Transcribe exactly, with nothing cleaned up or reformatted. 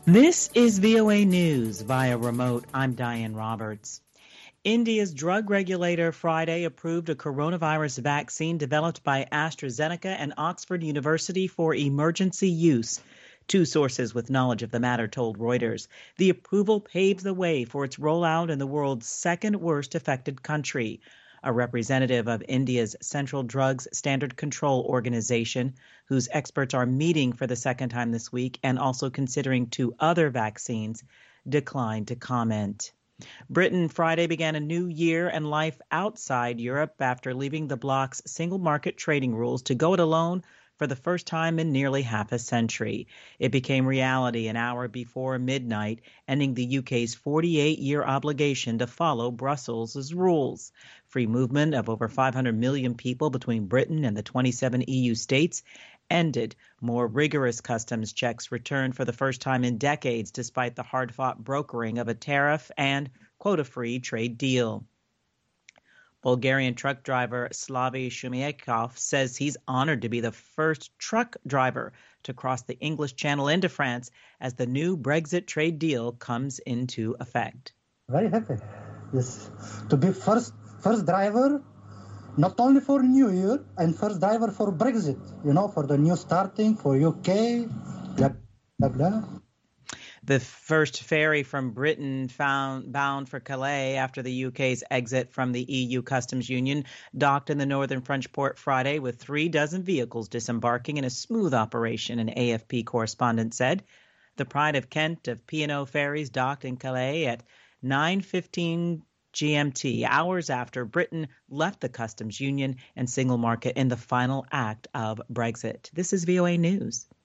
This is V O A News via remote. I'm Diane Roberts. India's drug regulator Friday approved a coronavirus vaccine developed by AstraZeneca and Oxford University for emergency use. Two sources with knowledge of the matter told Reuters. The approval paves the way for its rollout in the world's second worst affected country. A representative of India's Central Drugs Standard Control Organization, whose experts are meeting for the second time this week and also considering two other vaccines, declined to comment. Britain Friday began a new year and life outside Europe after leaving the bloc's single market trading rules to go it alone for the first time in nearly half a century. It became reality an hour before midnight, ending the U K's forty-eight-year obligation to follow Brussels' rules. Free movement of over five hundred million people between Britain and the twenty-seven E U states ended. More rigorous customs checks returned for the first time in decades, despite the hard-fought brokering of a tariff and quota-free trade deal. Bulgarian truck driver Slavy Shumiakov says he's honored to be the first truck driver to cross the English Channel into France as the new Brexit trade deal comes into effect. Very happy. Yes, to be first first driver, not only for New Year, and first driver for Brexit, you know, for the new starting, for U K, blah, blah, blah. The first ferry from Britain found bound for Calais after the U K's exit from the E U customs union docked in the northern French port Friday with three dozen vehicles disembarking in a smooth operation, an A F P correspondent said. The Pride of Kent of P and O Ferries docked in Calais at nine fifteen G M T, hours after Britain left the customs union and single market in the final act of Brexit. This is V O A News.